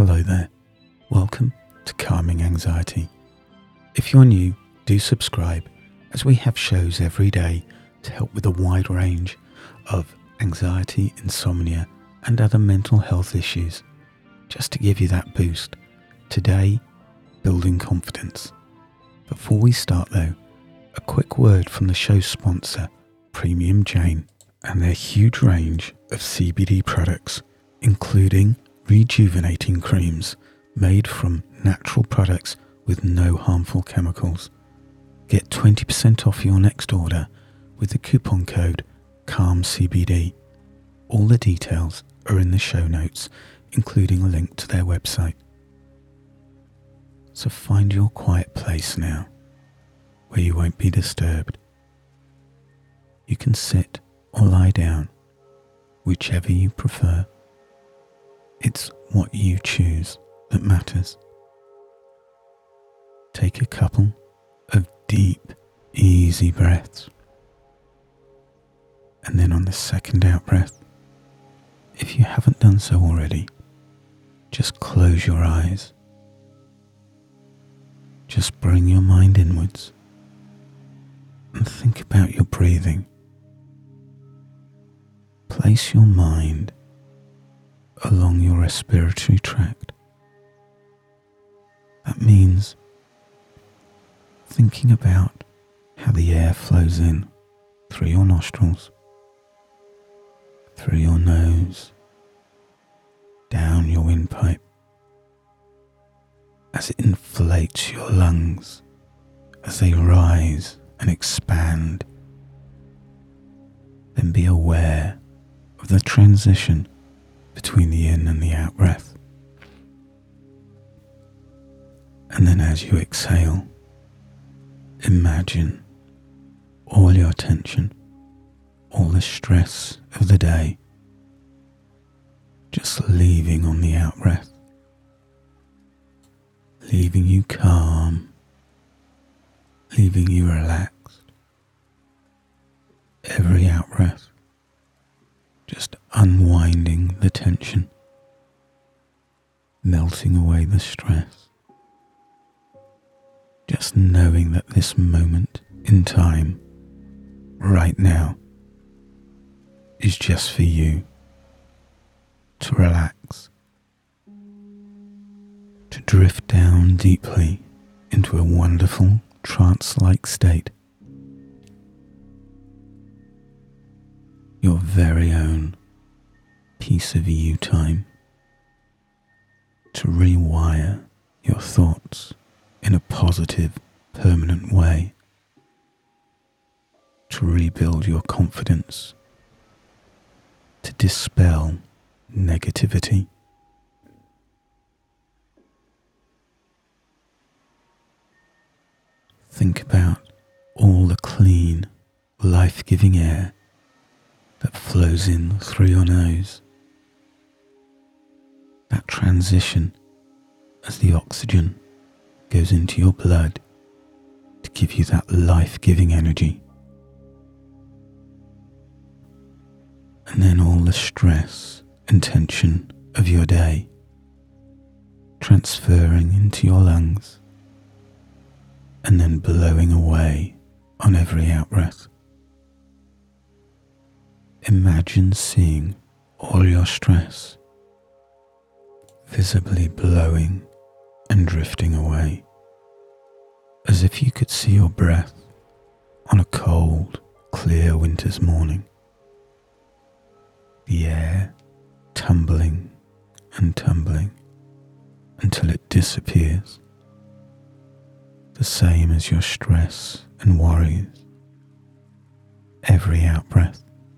Hello there. Welcome to Calming Anxiety. If you're new, do subscribe, as we have shows every day to help with a wide range of anxiety, insomnia, and other mental health issues. Just to give you that boost. Today, building confidence. Before we start though, a quick word from the show's sponsor, Premium Jane, and their huge range of CBD products, including rejuvenating creams made from natural products with no harmful chemicals. Get 20% off your next order with the coupon code CALMCBD. All the details are in the show notes, including a link to their website. So find your quiet place now, where you won't be disturbed. You can sit or lie down, whichever you prefer. It's what you choose that matters. Take a couple of deep, easy breaths. And then on the second out breath, if you haven't done so already, just close your eyes. Just bring your mind inwards and think about your breathing. Place your mind along your respiratory tract. That means thinking about how the air flows in through your nostrils, through your nose, down your windpipe, as it inflates your lungs as they rise and expand. Then be aware of the transition between the in and the out breath. And then as you exhale, imagine all your tension, all the stress of the day, just leaving on the out breath, leaving you calm, leaving you relaxed. Every out breath, just unwinding the tension, melting away the stress. Just knowing that this moment in time, right now, is just for you to relax, to drift down deeply into a wonderful trance-like state. Your very own piece of you time to rewire your thoughts in a positive, permanent way, to rebuild your confidence, to dispel negativity. Think about all the clean, life-giving air that flows in through your nose. That transition as the oxygen goes into your blood to give you that life-giving energy. And then all the stress and tension of your day transferring into your lungs and then blowing away on every out-breath. Imagine seeing all your stress visibly blowing and drifting away, as if you could see your breath on a cold, clear winter's morning. The air tumbling and tumbling until it disappears, the same as your stress and worries. Every out-breath,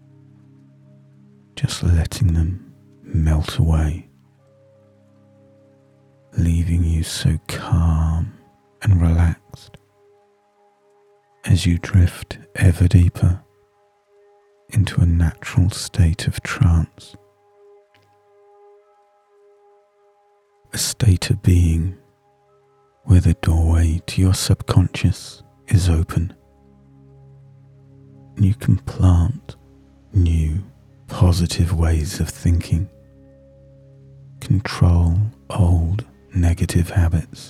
just letting them melt away, leaving you so calm and relaxed as you drift ever deeper into a natural state of trance, a state of being where the doorway to your subconscious is open, and you can plant new positive ways of thinking, control old negative habits.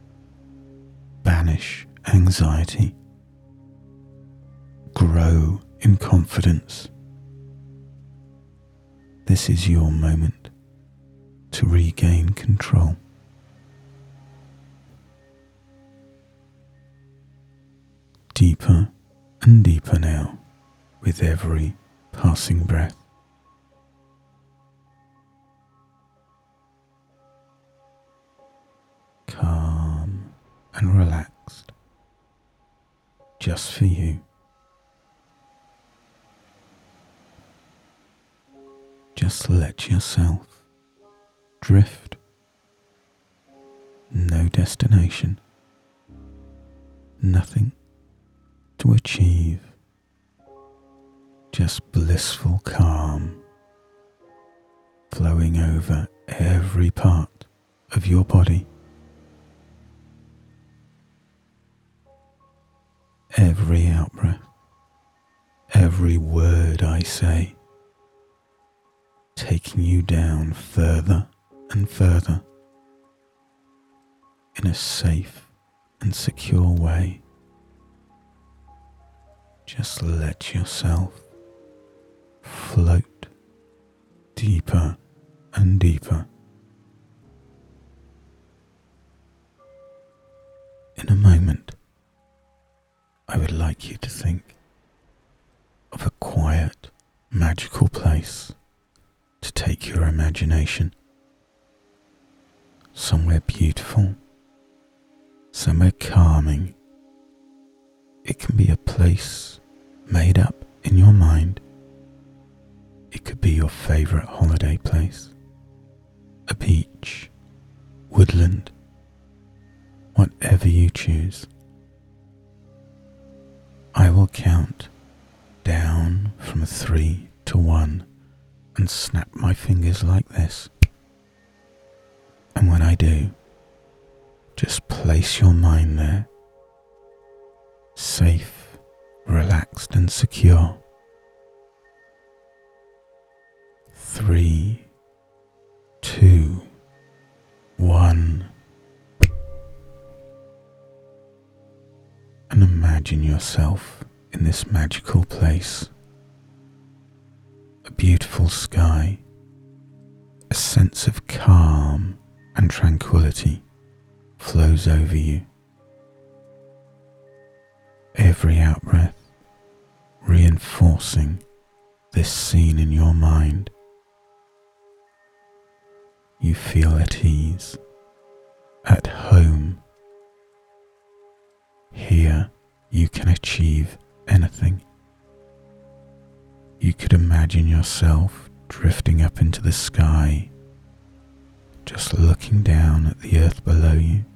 Banish anxiety. Grow in confidence. This is your moment to regain control. Deeper and deeper now with every passing breath. Calm and relaxed, just for you. Just let yourself drift. No destination, nothing to achieve, just blissful calm flowing over every part of your body. Every out-breath, every word I say, taking you down further and further in a safe and secure way. Just let yourself float deeper and deeper. In a moment, I would like you to think of a quiet, magical place to take your imagination. Somewhere beautiful, somewhere calming. It can be a place made up in your mind. It could be your favourite holiday place, a beach, woodland, whatever you choose. I will count down from 3 to 1 and snap my fingers like this. And when I do, just place your mind there, safe, relaxed and secure. 3, 2, 1. And imagine yourself in this magical place. A beautiful sky, a sense of calm and tranquility flows over you. Every out-breath reinforcing this scene in your mind. You feel at ease, at home. Here you can achieve anything. You could imagine yourself drifting up into the sky, just looking down at the earth below you.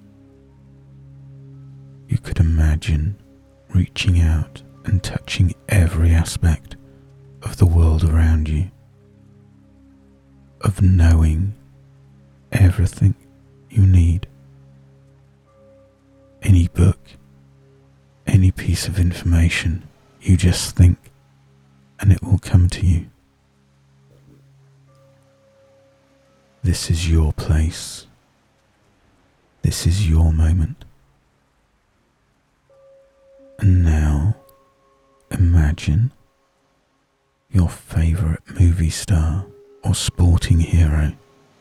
You could imagine reaching out and touching every aspect of the world around you, of knowing everything you need. Any book, any piece of information, you just think and it will come to you. This is your place. This is your moment. And now, imagine your favourite movie star or sporting hero.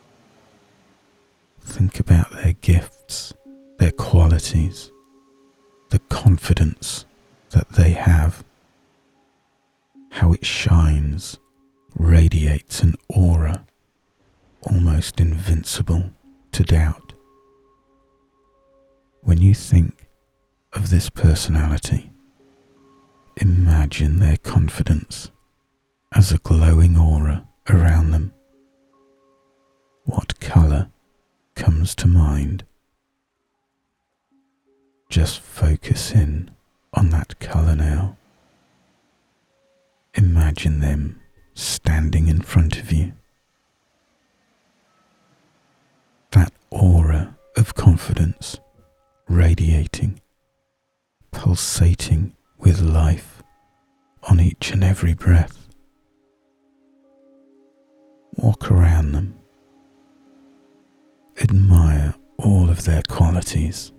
Think about their gifts, their qualities, the confidence that they have, how it shines, radiates an aura almost invincible to doubt. When you think of this personality, imagine their confidence as a glowing aura around them. What colour comes to mind? Just focus in on that colour now. Imagine them standing in front of you. That aura of confidence radiating, pulsating with life on each and every breath. Walk around them. Admire all of their qualities.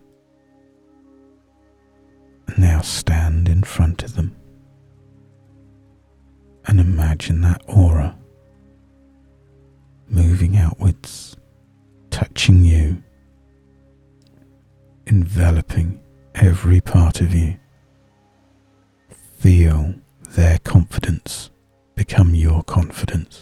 Now stand in front of them and imagine that aura moving outwards, touching you, enveloping every part of you. Feel their confidence become your confidence.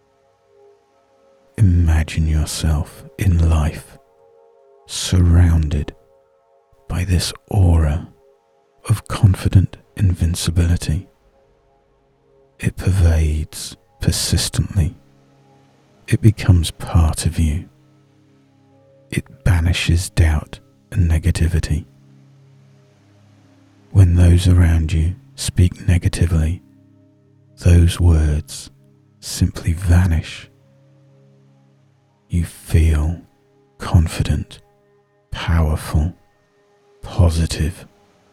Imagine yourself in life surrounded by this aura of confident invincibility. It pervades persistently. It becomes part of you. It banishes doubt and negativity. When those around you speak negatively, those words simply vanish. You feel confident, powerful, positive.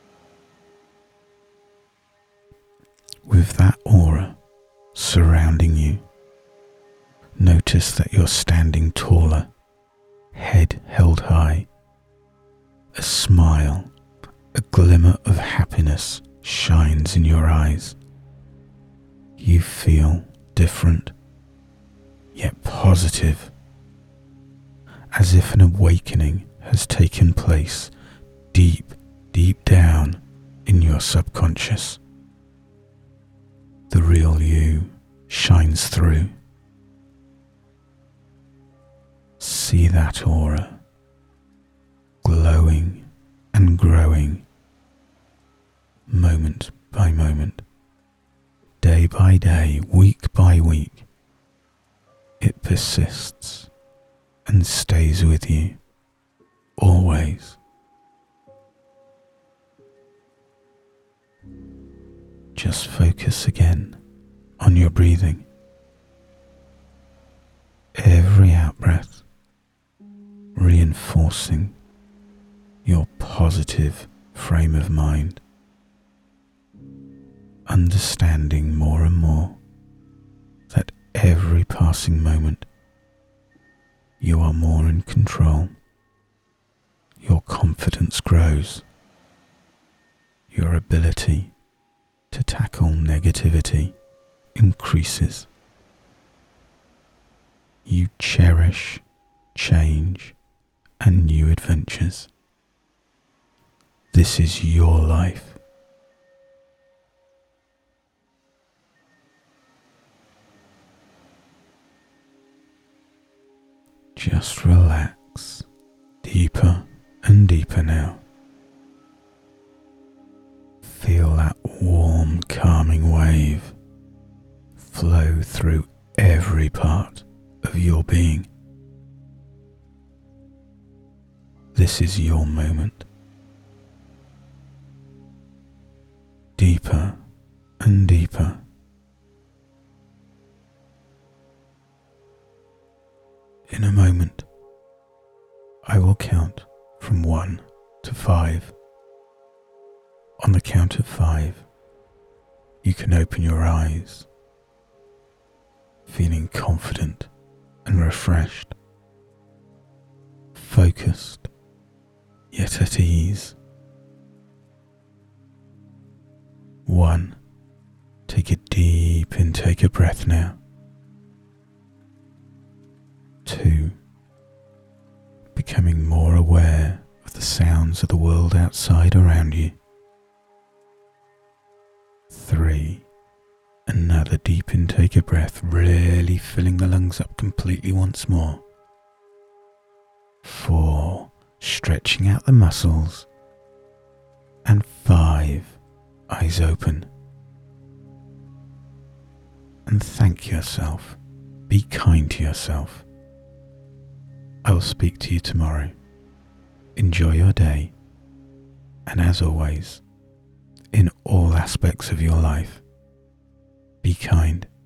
With that aura surrounding you, notice that you're standing taller, head held high. A smile, a glimmer of happiness shines in your eyes. You feel different, yet positive, as if an awakening has taken place deep, deep down in your subconscious. The real you shines through. See that aura glowing and growing, moment by moment, day by day, week by week. It persists and stays with you always. Just focus again on your breathing. Every out-breath reinforcing your positive frame of mind, understanding more and more that every passing moment you are more in control. Your confidence grows. Your ability to tackle negativity increases. You cherish change and new adventures. This is your life. Just relax deeper and deeper now. Feel that warm, calming wave flow through every part of your being. This is your moment. Deeper and deeper. In a moment, I will count from 1 to 5. On the count of 5, you can open your eyes, feeling confident and refreshed, focused, yet at ease. 1. Take a deep intake of breath now. 2. Becoming more aware of the sounds of the world outside around you. 3. Another deep intake of breath, really filling the lungs up completely once more. 4. Stretching out the muscles. And 5. Eyes open. And thank yourself. Be kind to yourself. I will speak to you tomorrow. Enjoy your day. And as always, in all aspects of your life, be kind.